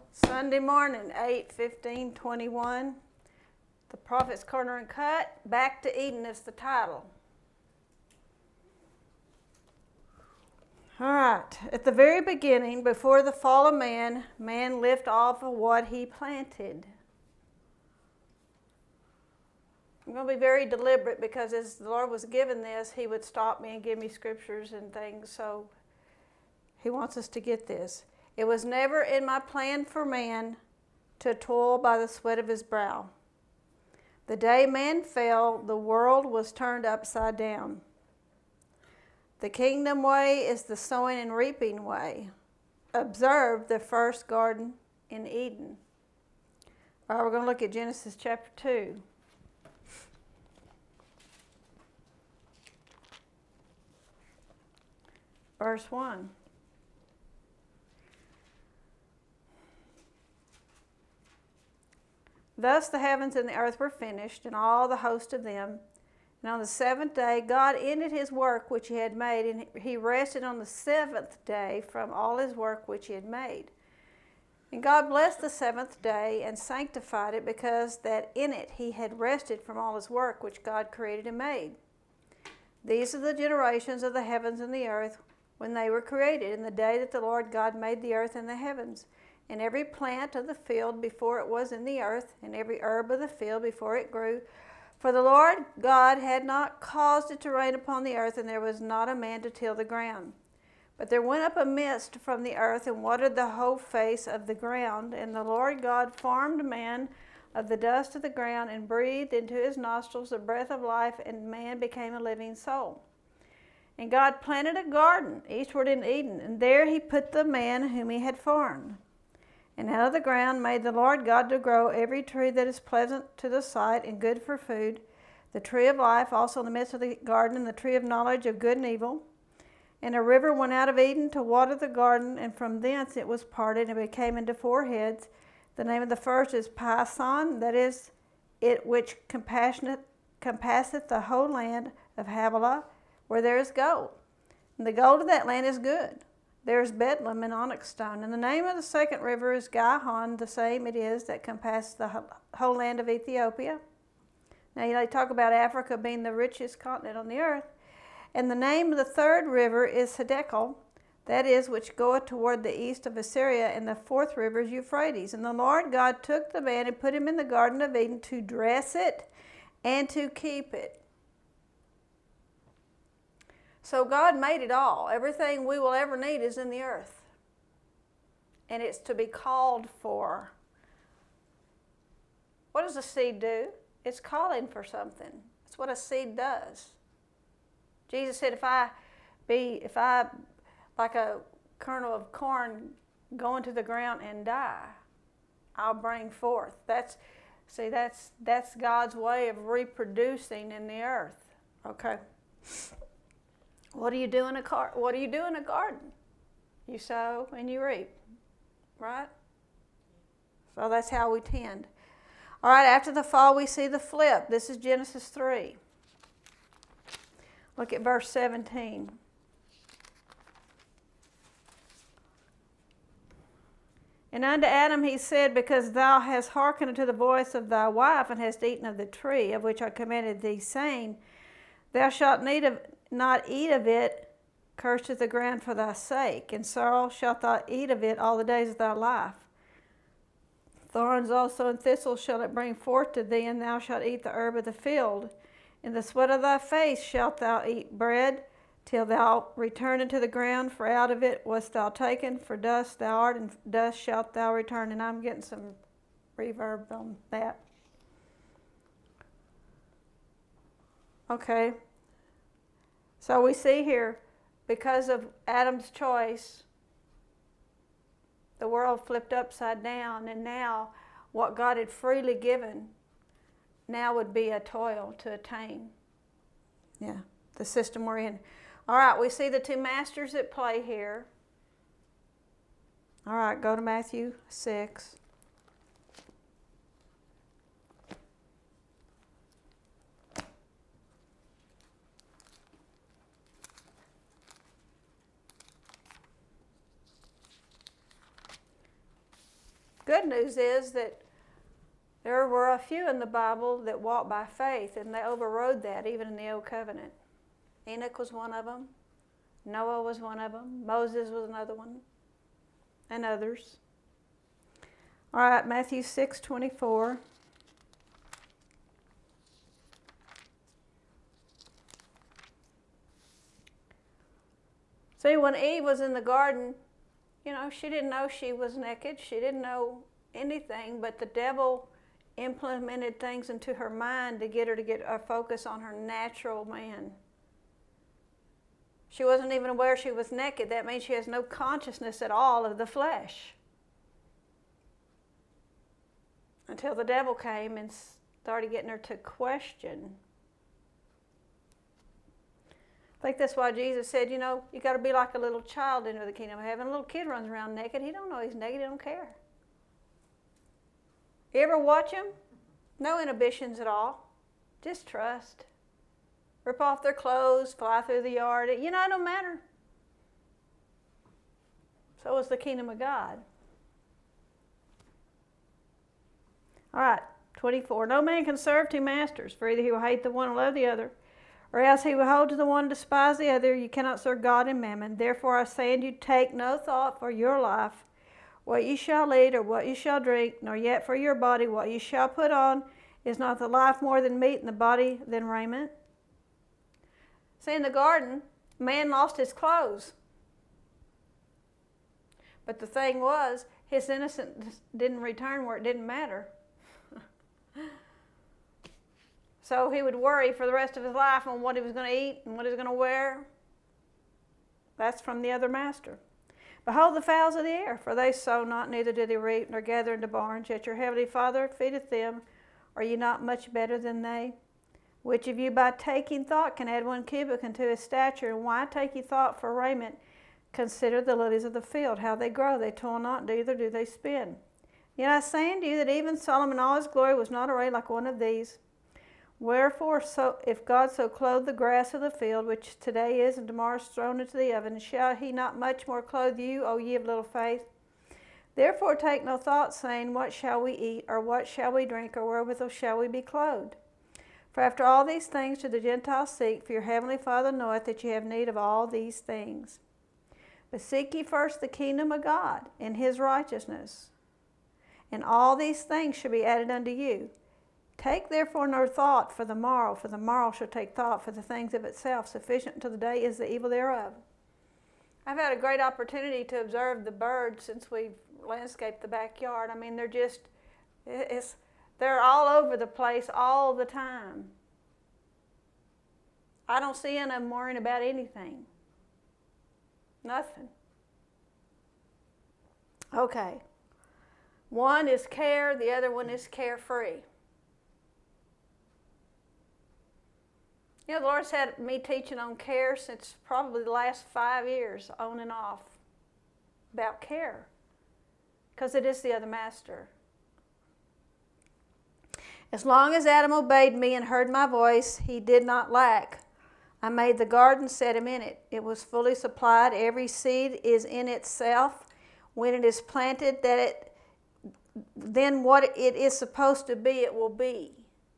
Sunday morning, 8/15/21. The Prophet's Corner and Cut. Back to Eden is the title. All right. At the very beginning, before the fall of man, man lived off of what he planted. I'm going to be very deliberate because as the Lord was given this, he would stop me and give me scriptures and things. So he wants us to get this. It was never in my plan for man to toil by the sweat of his brow. The day man fell, the world was turned upside down. The kingdom way is the sowing and reaping way. Observe the first garden in Eden. All right, we're going to look at Genesis chapter 2. Verse 1. Thus the heavens and the earth were finished, and all the host of them. And on the seventh day God ended his work which he had made, and he rested on the seventh day from all his work which he had made. And God blessed the seventh day and sanctified it, because that in it he had rested from all his work which God created and made. These are the generations of the heavens and the earth when they were created, in the day that the Lord God made the earth and the heavens, and every plant of the field before it was in the earth, and every herb of the field before it grew. For the Lord God had not caused it to rain upon the earth, and there was not a man to till the ground. But there went up a mist from the earth, and watered the whole face of the ground. And the Lord God formed man of the dust of the ground, and breathed into his nostrils the breath of life, and man became a living soul. And God planted a garden eastward in Eden, and there he put the man whom he had formed. And out of the ground made the Lord God to grow every tree that is pleasant to the sight and good for food, the tree of life also in the midst of the garden, and the tree of knowledge of good and evil. And a river went out of Eden to water the garden, and from thence it was parted, and became into four heads. The name of the first is Pison, that is, it which compasseth the whole land of Havilah, where there is gold. And the gold of that land is good. There is Bedlam and onyx stone. And the name of the second river is Gihon, the same it is that compasses the whole land of Ethiopia. Now, they talk about Africa being the richest continent on the earth. And the name of the third river is Hiddekel, that is, which goeth toward the east of Assyria, and the fourth river is Euphrates. And the Lord God took the man and put him in the Garden of Eden to dress it and to keep it. So God made it all. Everything we will ever need is in the earth. And it's to be called for. What does a seed do? It's calling for something. That's what a seed does. Jesus said, if I like a kernel of corn go into the ground and die, I'll bring forth. That's God's way of reproducing in the earth. Okay. What do you do in a garden? You sow and you reap, right? So that's how we tend. All right, after the fall, we see the flip. This is Genesis 3. Look at verse 17. And unto Adam he said, because thou hast hearkened unto the voice of thy wife, and hast eaten of the tree of which I commanded thee, saying, thou shalt not eat of it, cursed is the ground for thy sake, and sorrow shalt thou eat of it all the days of thy life. Thorns also and thistles shall it bring forth to thee, and thou shalt eat the herb of the field. In the sweat of thy face shalt thou eat bread, till thou return into the ground, for out of it wast thou taken, for dust thou art, and dust shalt thou return. And I'm getting some reverb on that. Okay. So we see here, because of Adam's choice, the world flipped upside down, and now what God had freely given now would be a toil to attain. Yeah, the system we're in. All right, we see the two masters at play here. All right, go to Matthew 6. good news is that there were a few in the Bible that walked by faith, and they overrode that, even in the Old Covenant. Enoch was one of them. Noah was one of them. Moses was another one. And others. All right, Matthew 6:24. See, when Eve was in the garden, she didn't know she was naked. She didn't know anything, but the devil implemented things into her mind to get her to get a focus on her natural man. She wasn't even aware she was naked. That means she has no consciousness at all of the flesh. Until the devil came and started getting her to question. I think that's why Jesus said, you got to be like a little child into the kingdom of heaven. A little kid runs around naked. He don't know he's naked. He don't care. You ever watch him? No inhibitions at all. Just trust. Rip off their clothes, fly through the yard. It don't matter. So is the kingdom of God. All right, 24. No man can serve two masters, for either he will hate the one and love the other, or else he will hold to the one and despise the other. You cannot serve God and mammon. Therefore I say unto you, take no thought for your life, what you shall eat or what you shall drink, nor yet for your body what you shall put on. Is not the life more than meat, and the body than raiment? See, in the garden, man lost his clothes. But the thing was, his innocence didn't return where it didn't matter. So he would worry for the rest of his life on what he was going to eat and what he was going to wear. That's from the other master. Behold the fowls of the air, for they sow not, neither do they reap, nor gather into barns, yet your heavenly Father feedeth them. Are ye not much better than they? Which of you by taking thought can add 1 cubit unto his stature? And why take ye thought for raiment? Consider the lilies of the field, how they grow. They toil not, neither do they spin. Yet I say unto you that even Solomon in all his glory was not arrayed like one of these. Wherefore, if God so clothe the grass of the field, which today is and tomorrow is thrown into the oven, shall he not much more clothe you, O ye of little faith? Therefore take no thought, saying, what shall we eat, or what shall we drink, or wherewithal shall we be clothed? For after all these things do the Gentiles seek, for your heavenly Father knoweth that ye have need of all these things. But seek ye first the kingdom of God, and his righteousness, and all these things shall be added unto you. Take therefore no thought for the morrow shall take thought for the things of itself. Sufficient unto the day is the evil thereof. I've had a great opportunity to observe the birds since we've landscaped the backyard. I mean, they're all over the place all the time. I don't see any of them worrying about anything. Nothing. Okay. One is care, the other one is carefree. The Lord's had me teaching on care since probably the last 5 years, on and off, about care, because it is the other master. As long as Adam obeyed me and heard my voice, he did not lack. I made the garden, set him in it. It was fully supplied. Every seed is in itself. When it is planted, then what it is supposed to be, it will be.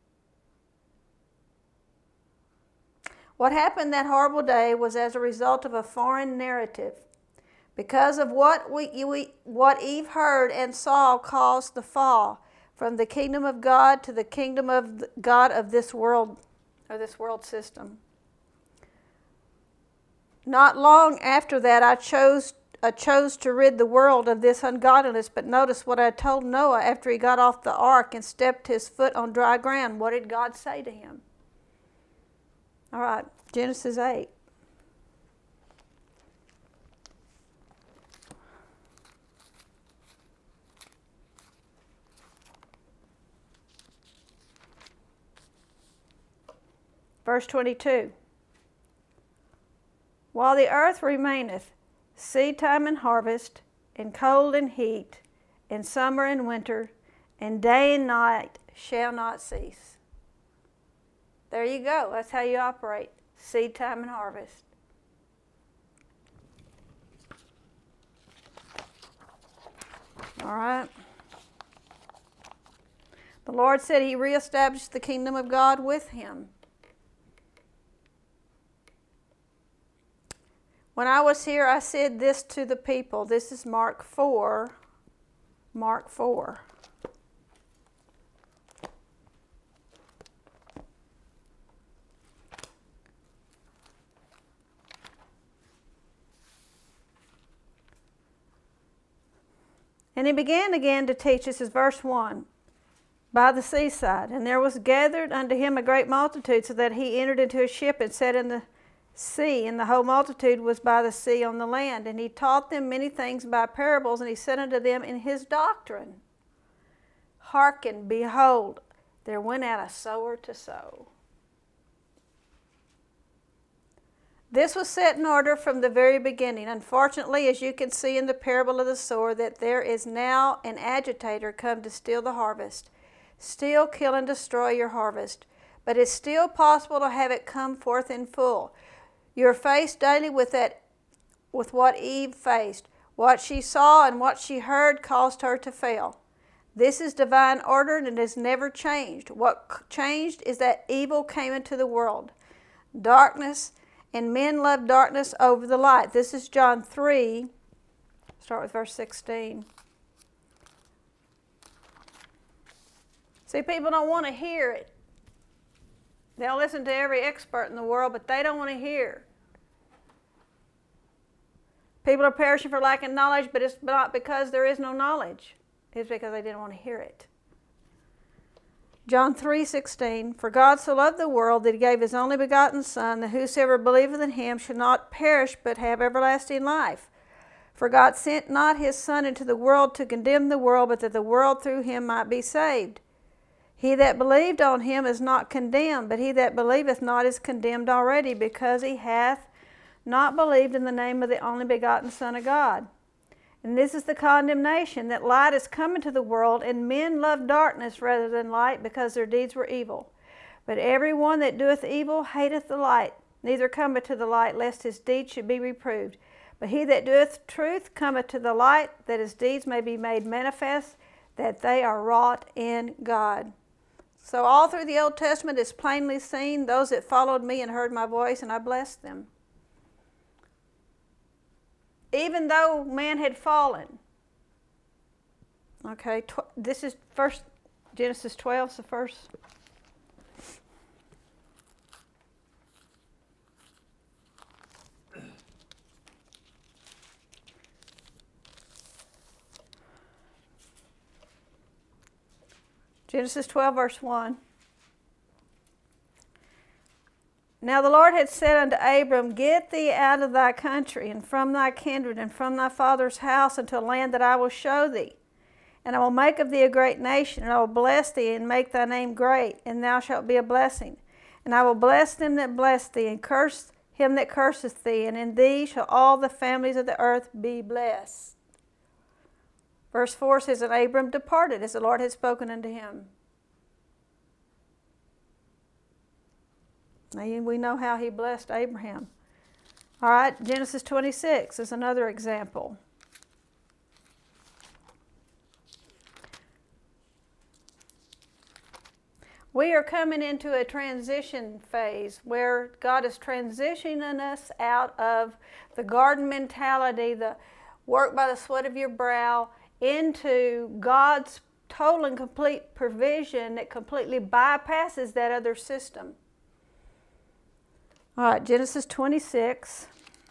What happened that horrible day was as a result of a foreign narrative. Because of what Eve heard and saw caused the fall from the kingdom of God to the kingdom of God of this world, or this world system. Not long after that, I chose to rid the world of this ungodliness. But notice what I told Noah after he got off the ark and stepped his foot on dry ground. What did God say to him? All right, Genesis 8. Verse 22. While the earth remaineth, seed time and harvest, and cold and heat, and summer and winter, and day and night shall not cease. There you go. That's how you operate. Seed time and harvest. All right. The Lord said he reestablished the kingdom of God with him. When I was here, I said this to the people. This is Mark 4. Mark 4. And he began again to teach, this is verse 1, by the seaside. And there was gathered unto him a great multitude, so that he entered into a ship and sat in the sea, and the whole multitude was by the sea on the land. And he taught them many things by parables, and he said unto them in his doctrine, Hearken, behold, there went out a sower to sow. This was set in order from the very beginning. Unfortunately, as you can see in the parable of the sower, that there is now an agitator come to steal the harvest, steal, kill, and destroy your harvest. But it's still possible to have it come forth in full. You're faced daily with what Eve faced. What she saw and what she heard caused her to fail. This is divine order, and it has never changed. What changed is that evil came into the world. Darkness, and men love darkness over the light. This is John 3. Start with verse 16. See, people don't want to hear it. They'll listen to every expert in the world, but they don't want to hear. People are perishing for lack of knowledge, but it's not because there is no knowledge. It's because they didn't want to hear it. John 3:16, For God so loved the world that he gave his only begotten Son, that whosoever believeth in him should not perish, but have everlasting life. For God sent not his Son into the world to condemn the world, but that the world through him might be saved. He that believed on him is not condemned, but he that believeth not is condemned already, because he hath not believed in the name of the only begotten Son of God. And this is the condemnation, that light is come into the world, and men love darkness rather than light, because their deeds were evil. But every one that doeth evil hateth the light, neither cometh to the light, lest his deeds should be reproved. But he that doeth truth cometh to the light, that his deeds may be made manifest, that they are wrought in God. So all through the Old Testament is plainly seen, those that followed me and heard my voice, and I blessed them. Even though man had fallen. Okay, this is first Genesis 12, is the first. Genesis 12, verse 1. Now the Lord had said unto Abram, Get thee out of thy country, and from thy kindred, and from thy father's house, unto a land that I will show thee. And I will make of thee a great nation, and I will bless thee, and make thy name great, and thou shalt be a blessing. And I will bless them that bless thee, and curse him that curseth thee, and in thee shall all the families of the earth be blessed. Verse 4 says, And Abram departed, as the Lord had spoken unto him. And we know how he blessed Abraham. All right, Genesis 26 is another example. We are coming into a transition phase where God is transitioning us out of the garden mentality, the work by the sweat of your brow, into God's total and complete provision that completely bypasses that other system. All right, Genesis 26.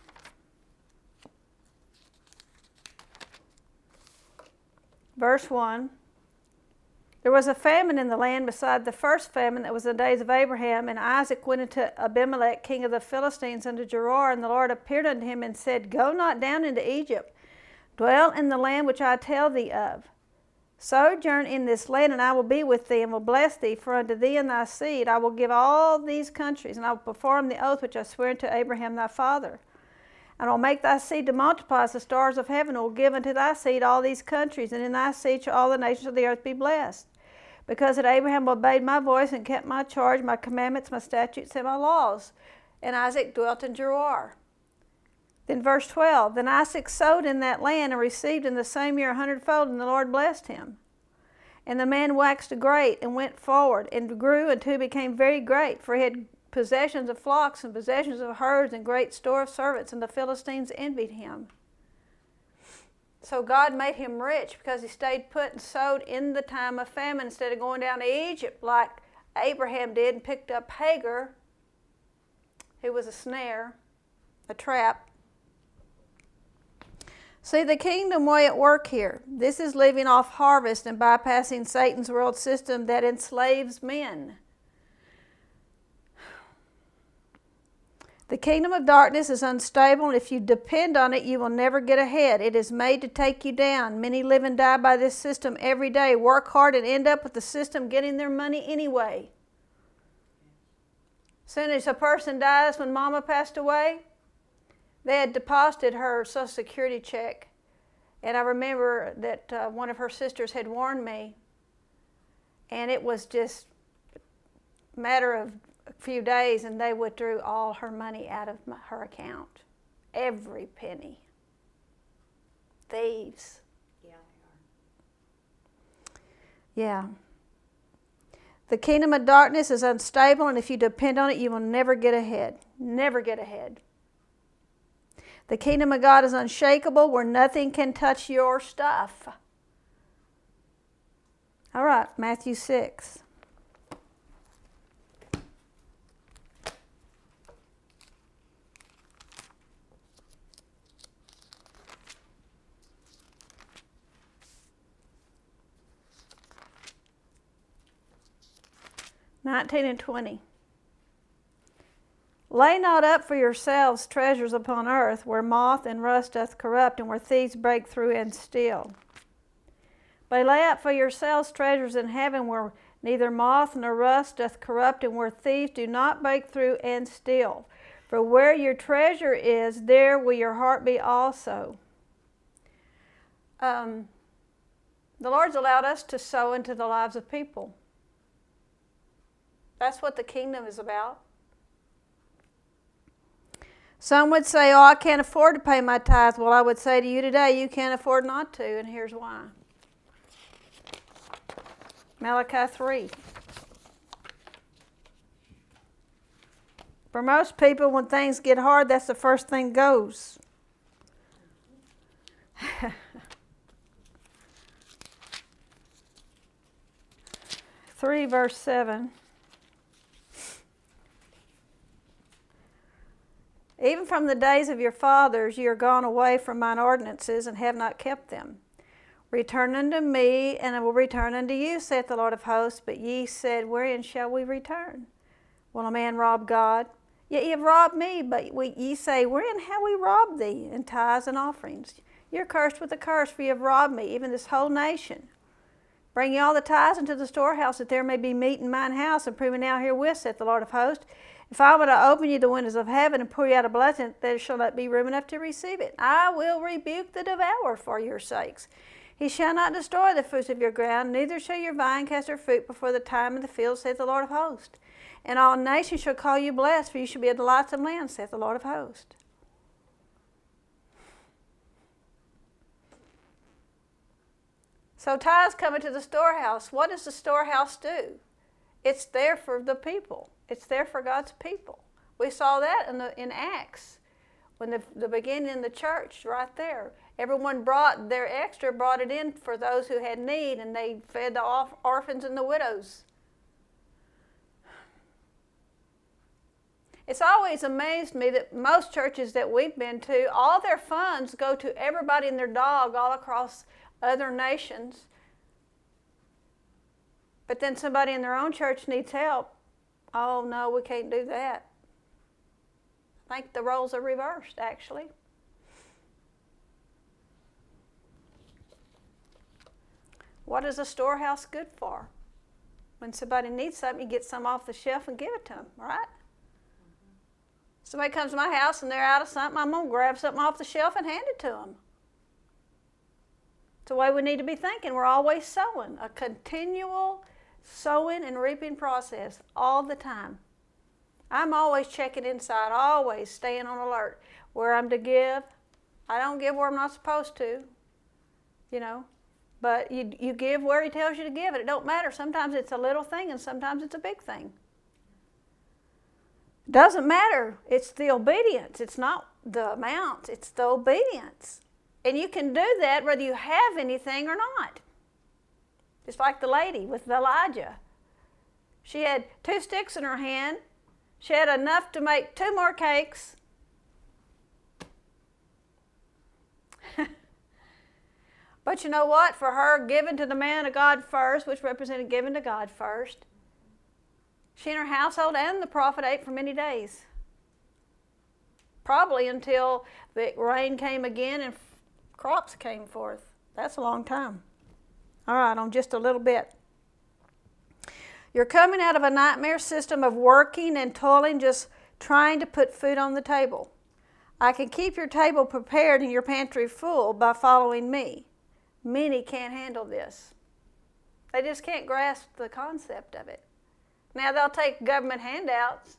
Verse 1. There was a famine in the land beside the first famine that was in the days of Abraham, and Isaac went into Abimelech, king of the Philistines, unto Gerar, and the Lord appeared unto him and said, Go not down into Egypt, dwell in the land which I tell thee of. Sojourn in this land, and I will be with thee, and will bless thee, for unto thee and thy seed I will give all these countries, and I will perform the oath which I swear unto Abraham thy father. And I will make thy seed to multiply as the stars of heaven, and will give unto thy seed all these countries, and in thy seed shall all the nations of the earth be blessed. Because that Abraham obeyed my voice, and kept my charge, my commandments, my statutes, and my laws. And Isaac dwelt in Gerar. Then verse 12, Then Isaac sowed in that land, and received in the same year 100-fold, and the Lord blessed him. And the man waxed great and went forward and grew until he became very great, for he had possessions of flocks and possessions of herds and great store of servants, and the Philistines envied him. So God made him rich because he stayed put and sowed in the time of famine instead of going down to Egypt like Abraham did and picked up Hagar, who was a snare, a trap. See the kingdom way at work here. This is living off harvest and bypassing Satan's world system that enslaves men. The kingdom of darkness is unstable, and if you depend on it, you will never get ahead. It is made to take you down. Many live and die by this system every day, work hard, and end up with the system getting their money anyway. As soon as a person dies, when Mama passed away, they had deposited her Social Security check. And I remember that one of her sisters had warned me, and it was just a matter of a few days, and they withdrew all her money out of her account. Every penny. Thieves. Yeah, they are. Yeah. The kingdom of darkness is unstable, and if you depend on it, you will never get ahead. Never get ahead. The kingdom of God is unshakable, where nothing can touch your stuff. All right, Matthew 6. (19 and 20). Lay not up for yourselves treasures upon earth, where moth and rust doth corrupt, and where thieves break through and steal. But lay up for yourselves treasures in heaven, where neither moth nor rust doth corrupt, and where thieves do not break through and steal. For where your treasure is, there will your heart be also. The Lord's allowed us to sow into the lives of people. That's what the kingdom is about. Some would say, oh, I can't afford to pay my tithe. Well, I would say to you today, you can't afford not to, and here's why. Malachi 3. For most people, when things get hard, that's the first thing goes. 3 verse 7. Even from the days of your fathers ye are gone away from mine ordinances, and have not kept them. Return unto me, and I will return unto you, saith the Lord of hosts. But ye said, wherein shall we return? Will a man rob God? Yet ye have robbed me. But ye say, wherein have we robbed thee? In tithes and offerings. You're cursed with a curse, for ye have robbed me, even this whole nation. Bring ye all the tithes into the storehouse, that there may be meat in mine house, and prove me now herewith, saith the Lord of hosts. If I were to open you the windows of heaven and pour you out a blessing, there shall not be room enough to receive it. I will rebuke the devourer for your sakes. He shall not destroy the fruits of your ground, neither shall your vine cast her fruit before the time of the field, saith the Lord of hosts. And all nations shall call you blessed, for you shall be a delightsome land, saith the Lord of hosts. So tithes come into the storehouse. What does the storehouse do? It's there for the people. It's there for God's people. We saw that in Acts, when the beginning in the church, right there. Everyone brought their extra, brought it in for those who had need, and they fed the orphans and the widows. It's always amazed me that most churches that we've been to, all their funds go to everybody and their dog all across other nations. But then somebody in their own church needs help. Oh, no, we can't do that. I think the roles are reversed, actually. What is a storehouse good for? When somebody needs something, you get some off the shelf and give it to them, right? Somebody comes to my house and they're out of something, I'm going to grab something off the shelf and hand it to them. It's the way we need to be thinking. We're always sowing, a continual sowing and reaping process all the time. I'm always checking inside, always staying on alert. Where I'm to give, I don't give where I'm not supposed to, you know. But you give where he tells you to give it. It don't matter. Sometimes it's a little thing and sometimes it's a big thing. Doesn't matter. It's the obedience. It's not the amount. It's the obedience. And you can do that whether you have anything or not. Just like the lady with Elijah. She had 2 sticks in her hand. She had enough to make 2 more cakes. But you know what? For her, giving to the man of God first, which represented giving to God first, she and her household and the prophet ate for many days. Probably until the rain came again and crops came forth. That's a long time. All right, on just a little bit. You're coming out of a nightmare system of working and toiling, just trying to put food on the table. I can keep your table prepared and your pantry full by following me. Many can't handle this. They just can't grasp the concept of it. Now they'll take government handouts.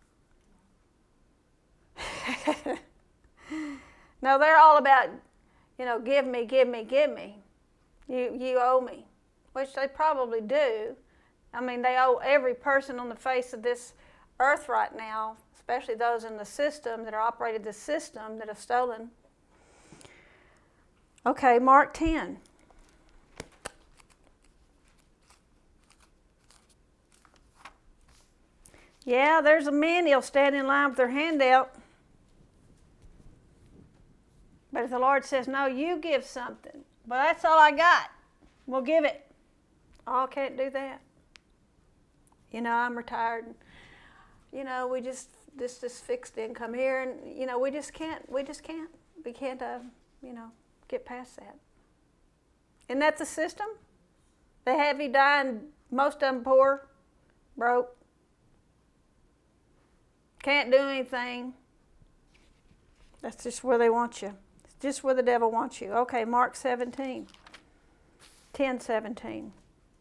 No, they're all about, give me, give me, give me. You owe me, which they probably do. I mean, they owe every person on the face of this earth right now, especially those in the system that are operated the system that have stolen. Okay, Mark 10. Yeah, there's a man, he'll stand in line with their hand out. But if the Lord says, no, you give something. But that's all I got. We'll give it. Oh, I can't do that. I'm retired. And, we just, this fixed income here. And, we just can't. We can't, get past that. Isn't that the system? They have you dying, most of them poor, broke. Can't do anything. That's just where they want you. It's just where the devil wants you. Okay, Mark 17. 10:17.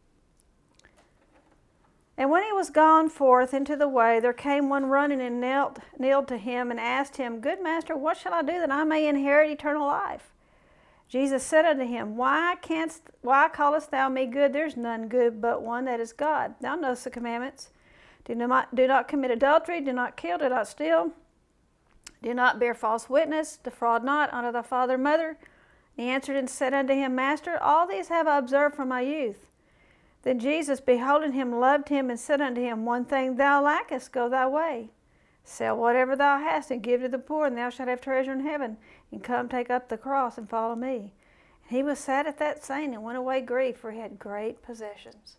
And when he was gone forth into the way, there came one running and kneeled to him and asked him, Good master, what shall I do that I may inherit eternal life? Jesus said unto him, Why callest thou me good? There's none good but one, that is God. Thou knowest the commandments. Do not commit adultery, do not kill, do not steal, do not bear false witness, defraud not, honor thy father and mother. And he answered and said unto him, Master, all these have I observed from my youth. Then Jesus, beholding him, loved him, and said unto him, One thing thou lackest, go thy way. Sell whatever thou hast, and give to the poor, and thou shalt have treasure in heaven. And come take up the cross, and follow me. And he was sad at that saying, and went away grieved, for he had great possessions.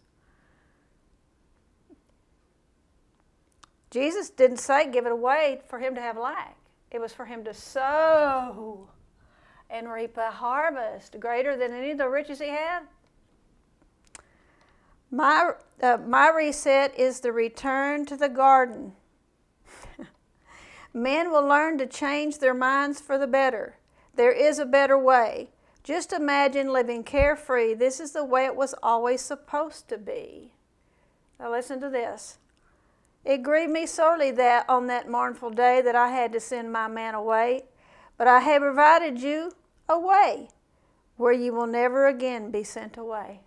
Jesus didn't say give it away for him to have lack. It was for him to sow and reap a harvest greater than any of the riches he had. My reset is the return to the garden. Men will learn to change their minds for the better. There is a better way. Just imagine living carefree. This is the way it was always supposed to be. Now listen to this. It grieved me sorely that on that mournful day that I had to send my man away, but I have provided you a way where you will never again be sent away.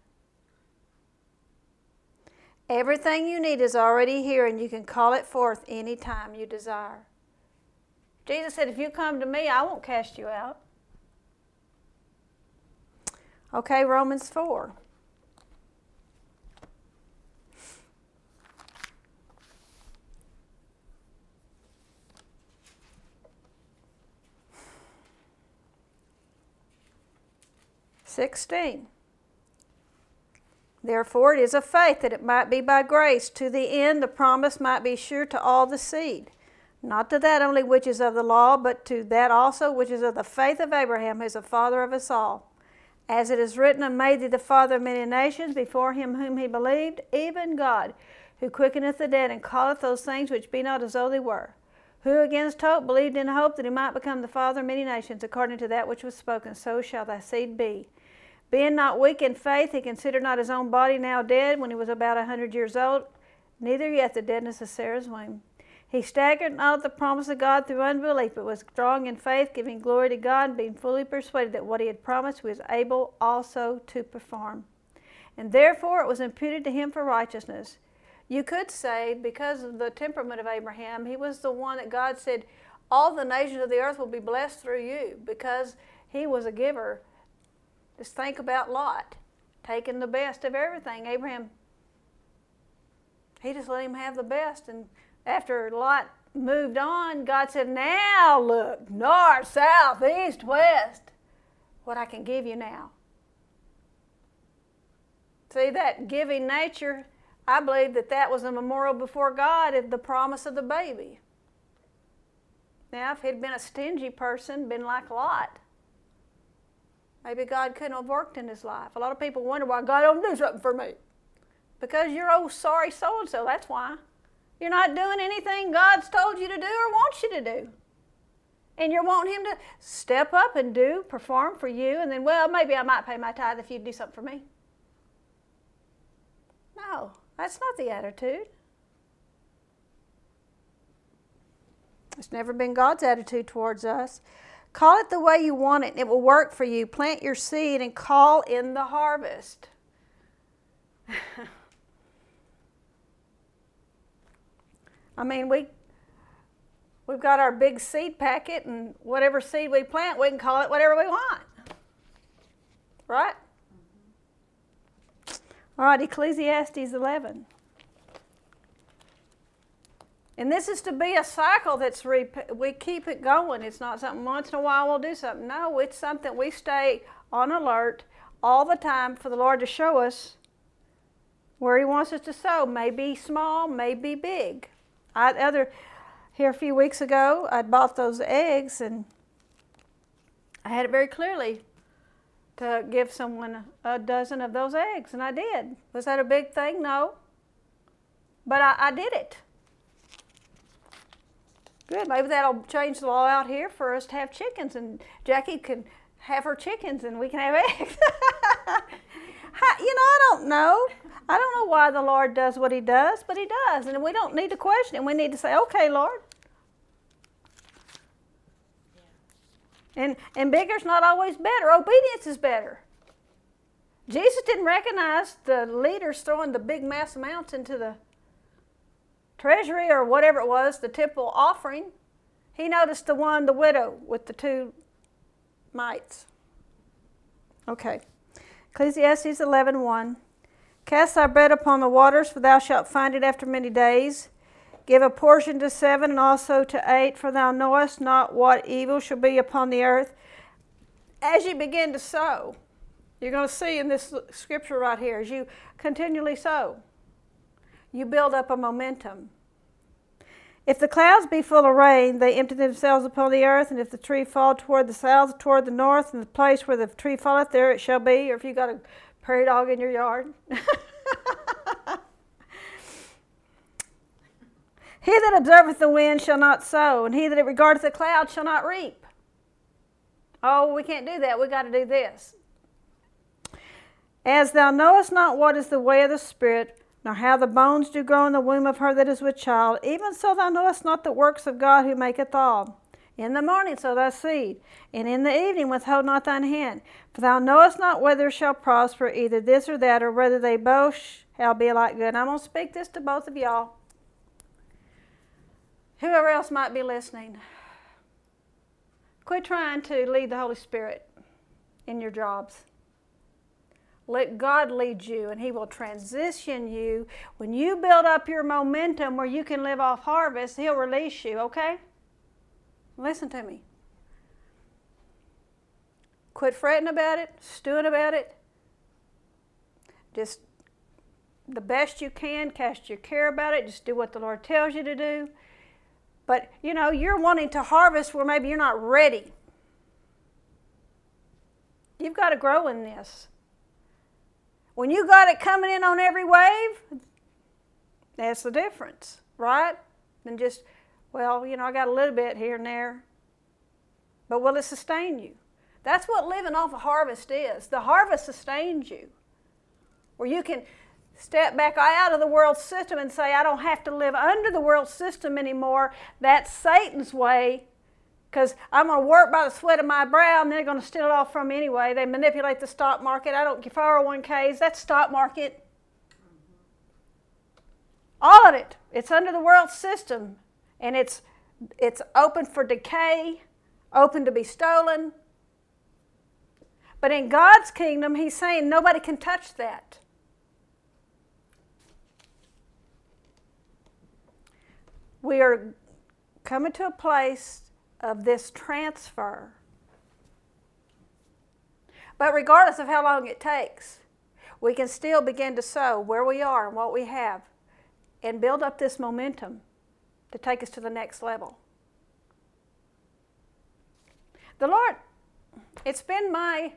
Everything you need is already here, and you can call it forth any time you desire. Jesus said, if you come to me, I won't cast you out. Okay, Romans 4. Therefore it is of faith, that it might be by grace, to the end the promise might be sure to all the seed, not to that only which is of the law, but to that also which is of the faith of Abraham, who is the father of us all. As it is written, and made thee the father of many nations, before him whom he believed, even God, who quickeneth the dead, and calleth those things which be not as though they were, who against hope believed in hope that he might become the father of many nations, according to that which was spoken, so shall thy seed be. Being not weak in faith, he considered not his own body now dead, when he was about 100 years old, neither yet the deadness of Sarah's womb. He staggered not at the promise of God through unbelief, but was strong in faith, giving glory to God, and being fully persuaded that what he had promised he was able also to perform. And therefore it was imputed to him for righteousness. You could say, because of the temperament of Abraham, he was the one that God said, all the nations of the earth will be blessed through you, because he was a giver. Just think about Lot, taking the best of everything. Abraham, he just let him have the best, and after Lot moved on, God said, now look, north, south, east, west, what I can give you now. See, that giving nature, I believe that was a memorial before God of the promise of the baby. Now, if he'd been a stingy person, been like Lot, maybe God couldn't have worked in his life. A lot of people wonder why God don't do something for me. Because you're old sorry so-and-so, that's why. You're not doing anything God's told you to do or wants you to do. And you're wanting him to step up and perform for you, and then, well, maybe I might pay my tithe if you'd do something for me. No, that's not the attitude. It's never been God's attitude towards us. Call it the way you want it, and it will work for you. Plant your seed and call in the harvest. I mean, we've got our big seed packet, and whatever seed we plant, we can call it whatever we want. Right? All right, Ecclesiastes 11. And this is to be a cycle that's we keep it going. It's not something once in a while we'll do something. No, it's something we stay on alert all the time for the Lord to show us where he wants us to sow. Maybe small, maybe big. Here a few weeks ago, I'd bought those eggs, and I had it very clearly to give someone a dozen of those eggs, and I did. Was that a big thing? No. But I did it. Good. Maybe that'll change the law out here for us to have chickens, and Jackie can have her chickens, and we can have eggs. I don't know. I don't know why the Lord does what he does, but he does. And we don't need to question him. We need to say, okay, Lord. Yeah. And bigger's not always better. Obedience is better. Jesus didn't recognize the leaders throwing the big mass amounts into the treasury or whatever it was, the temple offering. He noticed the widow with the 2 mites. Okay. Ecclesiastes 11:1. Cast thy bread upon the waters, for thou shalt find it after many days. Give a portion to 7 and also to 8, for thou knowest not what evil shall be upon the earth. As you begin to sow, you're going to see in this scripture right here, as you continually sow, you build up a momentum. If the clouds be full of rain, they empty themselves upon the earth, and if the tree fall toward the south, toward the north, and the place where the tree falleth, there it shall be. Or if you got a prairie dog in your yard. He that observeth the wind shall not sow, and he that regardeth the cloud shall not reap. Oh, we can't do that. We got to do this. As thou knowest not what is the way of the Spirit, nor how the bones do grow in the womb of her that is with child, even so thou knowest not the works of God who maketh all. In the morning sow thy seed, and in the evening withhold not thine hand. For thou knowest not whether shall prosper either this or that, or whether they both shall be alike good. And I'm going to speak this to both of y'all. Whoever else might be listening, quit trying to lead the Holy Spirit in your jobs. Let God lead you, and he will transition you. When you build up your momentum where you can live off harvest, he'll release you, okay? Listen to me. Quit fretting about it, stewing about it. Just the best you can, cast your care about it. Just do what the Lord tells you to do. But, you're wanting to harvest where maybe you're not ready. You've got to grow in this. When you got it coming in on every wave, that's the difference, right? Than just, I got a little bit here and there. But will it sustain you? That's what living off a harvest is. The harvest sustains you. Where you can step back out of the world system and say, I don't have to live under the world system anymore. That's Satan's way, because I'm going to work by the sweat of my brow, and they're going to steal it all from me anyway. They manipulate the stock market. I don't get 401ks. That's stock market. All of it. It's under the world system, and it's open for decay, open to be stolen. But in God's kingdom, he's saying nobody can touch that. We are coming to a place of this transfer. But regardless of how long it takes, we can still begin to sow where we are and what we have and build up this momentum to take us to the next level. The Lord, it's been my,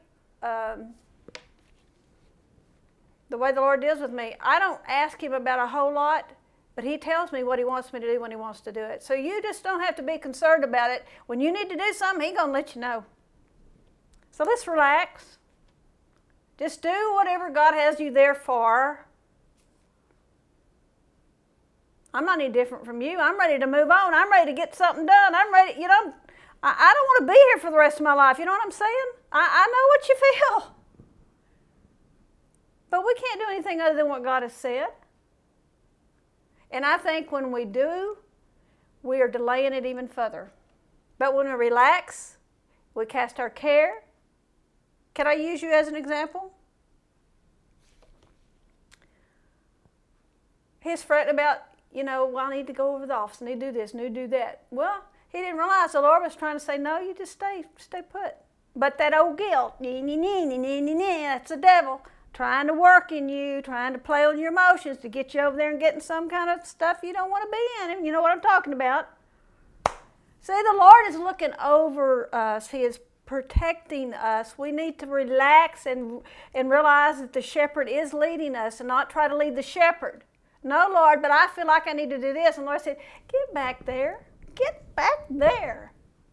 the way the Lord deals with me. I don't ask him about a whole lot, but he tells me what he wants me to do when he wants to do it. So you just don't have to be concerned about it. When you need to do something, he's going to let you know. So let's relax. Just do whatever God has you there for. I'm not any different from you. I'm ready to move on. I'm ready to get something done. I'm ready, I don't want to be here for the rest of my life. You know what I'm saying? I know what you feel. But we can't do anything other than what God has said. And I think when we do, we are delaying it even further. But when we relax, we cast our care. Can I use you as an example? He's fretting about, well, I need to go over the office, I need to do this, I need to do that. Well, he didn't realize the Lord was trying to say, no, you just stay put. But that old guilt, that's the devil trying to work in you, trying to play on your emotions to get you over there and getting some kind of stuff you don't want to be in. You know what I'm talking about. See, the Lord is looking over us. He is protecting us. We need to relax and realize that the shepherd is leading us and not try to lead the shepherd. No, Lord, but I feel like I need to do this. And the Lord said, get back there. Get back there.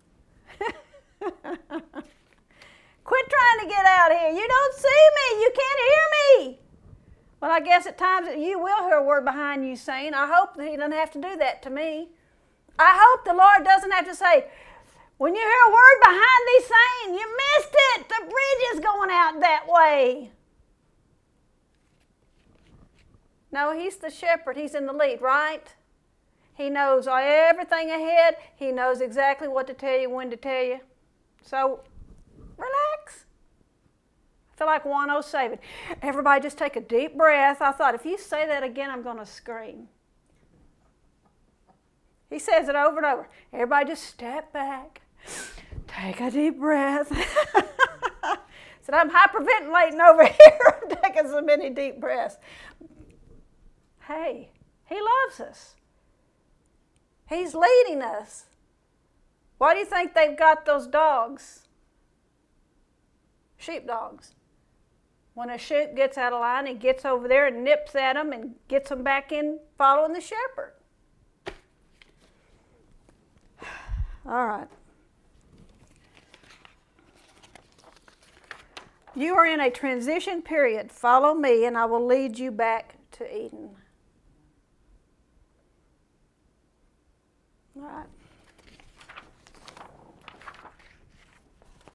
Quit trying to get out here. You don't see me. You can't hear me. Well, I guess at times you will hear a word behind you saying, I hope that he doesn't have to do that to me. I hope the Lord doesn't have to say, when you hear a word behind thee saying, you missed it. The bridge is going out that way. No, he's the shepherd. He's in the lead, right? He knows everything ahead. He knows exactly what to tell you, when to tell you. So, relax. I feel like Wano Saving. Everybody just take a deep breath. I thought, if you say that again, I'm going to scream. He says it over and over. Everybody just step back. Take a deep breath. Said, I'm hyperventilating over here. I'm taking so many deep breaths. Hey, he loves us. He's leading us. Why do you think they've got those dogs? Sheepdogs. When a sheep gets out of line, he gets over there and nips at them and gets them back in following the shepherd. All right. You are in a transition period. Follow me and I will lead you back to Eden. All right.